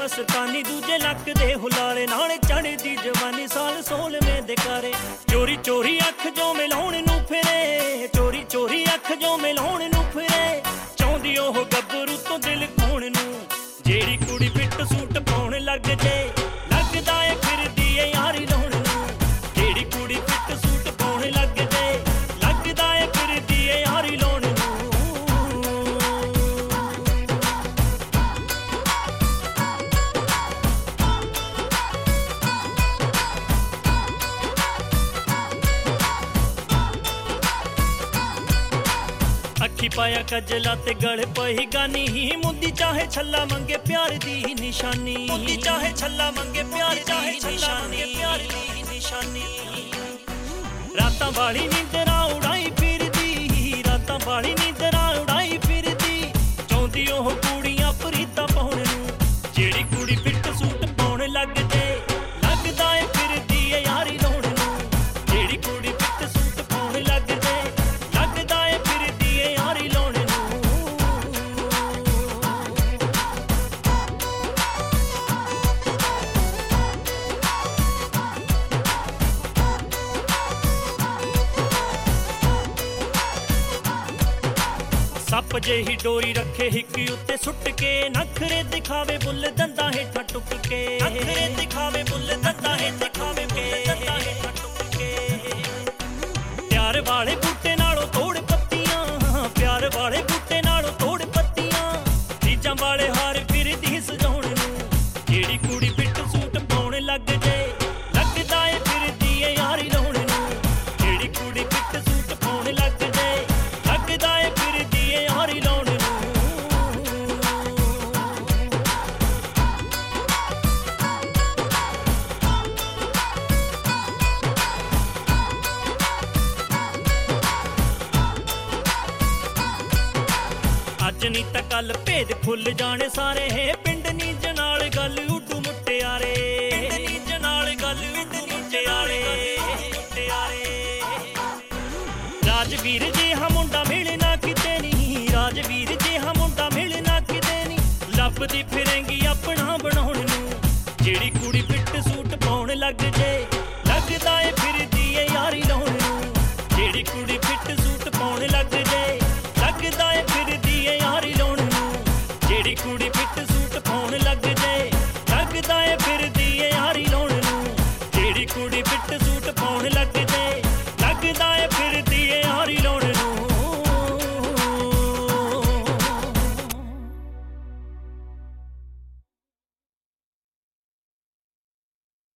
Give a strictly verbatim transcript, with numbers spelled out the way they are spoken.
ਮਸਤਾਨੀ ਦੂਜੇ ਲੱਕ ਦੇ ਹੁਲਾਰੇ ਨਾਲੇ ਚੜ੍ਹਦੀ ਜਵਾਨੀ ਸਾਲ ਸੋਲਵੇਂ ਦੇ ਕਾਰੇ। ਚੋਰੀ ਚੋਰੀ ਅੱਖ ਜੋ ਮਿਲਾਉਣ ਨੂੰ ਫਿਰੇ, ਚੋਰੀ ਚੋਰੀ ਅੱਖ ਜੋ ਮਿਲਾਉਣ ਨੂੰ ਫਿਰੇ, ਚਾਹੁੰਦੀ ਉਹ ਗੱਭਰੂ ਤੋਂ ਦਿਲ ਖੋਣ ਨੂੰ, ਜਿਹੜੀ ਕੁੜੀ ਫਿੱਟ ਸੂਟ ਪਾਉਣ ਲੱਗ ਜੇ ਲੱਗਦਾ ਏ ਫਿਰਦੀ ਏ ਯਾਰੀ ਲਾਉਣ ਨੂੰ, ਜਿਹੜੀ ਕੁੜੀ ਫਿੱਟ ਸੂਟ ਪਾਉਣ ਲੱਗ ਜੇ ਲੱਗਦਾ ਏ ਫਿਰਦੀ ਏ ਯਾਰੀ ਲਾਉਣ ਨੂੰ। ਅੱਖੀ ਪਾਇਆ ਕਜਲਾ ਤੇ ਗਲ ਪਈ ਗਾਨੀ ਹੀ, ਮੁੰਦੀ ਚਾਹੇ ਛੱਲਾ ਮੰਗੇ ਪਿਆਰ ਦੀ ਨਿਸ਼ਾਨੀ, ਮੁੰਦੀ ਚਾਹੇ ਛੱਲਾ ਮੰਗੇ ਪਿਆਰ ਦੀ ਨਿਸ਼ਾਨੀ, ਪਿਆਰ ਦੀ ਨਿਸ਼ਾਨੀ। ਰਾਤਾਂ ਵਾਲੀ ਨੀਂਦਰਾਂ ਉਡਾਈ ਫਿਰਦੀ, ਰਾਤਾਂ ਵਾਲੀ ਨੀਂਦਰਾਂ ਉਡਾਈ ਫਿਰਦੀ, ਚਾਹੁੰਦੀ ਉਹ ਕੁੜੀਆਂ ਪ੍ਰੀਤਾਂ ਪਾਉਣ ਨੂੰ, ਜਿਹੜੀ ਕੁੜੀ ਫਿੱਟ ਸੂਟ ਪਾਉਣ ਲੱਗ ਜੇ ਲੱਗਦਾ ਏ ਫਿਰਦੀ ਏ ਯਾਰੀ ਲਾਉਣ ਨੂੰ, ਜਿਹੜੀ ਕੁੜੀ ਫਿੱਟ ਸੂਟ ਪਾਉਣ ਲੱਗ ਜੇ ਲੱਗਦਾ ਏ ਫਿਰਦੀ ਏ ਯਾਰੀ ਲਾਉਣ ਨੂੰ। ਸੱਪ ਜਿਹੀ ਡੋਰੀ ਰੱਖੇ ਹਿੱਕ ਉੱਤੇ ਸੁੱਟ ਕੇ, ਨਖਰੇ ਦਿਖਾਵੇ ਬੁੱਲ ਦੰਦਾਂ ਹੇਠਾਂ ਟੁੱਕ ਕੇ, ਨਖਰੇ ਦਿਖਾਵੇ ਬੁੱਲ ਦੰਦਾਂ ਹੇਠਾਂ ਦਿਖਾਵੇ ਬੁੱਲ ਦੰਦਾਂ ਹੇਠਾਂ ਟੁੱਕ ਕੇ। ਪਿਆਰ ਵਾਲੇ ਬੂਟੇ ਨਾਲੋਂ ਤੋੜ ਪੱਤੀਆਂ, ਪਿਆਰ ਵਾਲੇ ਬੂਟੇ ਨਾਲੋਂ ਤੋੜ ਪੱਤੀਆਂ, ਚੀਜ਼ਾਂ ਵਾਲੇ ਹਾਰ ਫਿਰਦੀ ਸਜਾਉਣ ਨੂੰ, ਜਿਹੜੀ ਕੁੜੀ ਫਿੱਟ ਸੂਟ ਪਾਉਣ ਲੱਗ ਜੇ ਲੱਗਦਾ ਏ ਫਿਰਦੀ ਏ ਯਾਰੀ ਲਾਉਣ ਨੂੰ, ਜਿਹੜੀ ਕੁੜੀ ਫਿੱਟ ਸੂਟ ਪਾਉਣ ਲੱਗ ਜੇ ਲੱਗਦਾ ਏ ਫਿਰਦੀ ਏ ਯਾਰੀ ਲਾਉਣ ਨੂੰ। ਅੱਜ ਨੀ ਤਾਂ ਕੱਲ ਭੇਦ ਖੁੱਲ ਜਾਣੇ ਸਾਰੇ, ਹੈ ਪਿੰਡ ਨੀਜ ਨਾਲ ਗੱਲ ਉੱਡੂ ਮੁਟਿਆਰੇ, ਪਿੰਡ ਨੀਜ ਨਾਲ ਗੱਲ ਉੱਡੂ ਮੁਟਿਆਰੇ, ਮੁਟਿਆਰੇ। ਰਾਜਵੀਰ ਜਿਹਾ ਮੁੰਡਾ ਮਿਲਣਾ ਕਿਤੇ ਨੀ, ਰਾਜਵੀਰ ਜਿਹਾ ਮੁੰਡਾ ਮਿਲਣਾ ਕਿਤੇ ਨੀ, ਲੱਭਦੀ ਫਿਰੇਂਗੀ ਆਪਣਾ ਬਣਾਉਣ ਨੂੰ, ਜਿਹੜੀ ਕੁੜੀ ਫਿੱਟ ਸੂਟ ਪਾਉਣ ਲੱਗ ਜੇ ਲੱਗਦਾ ਏ ਫਿਰ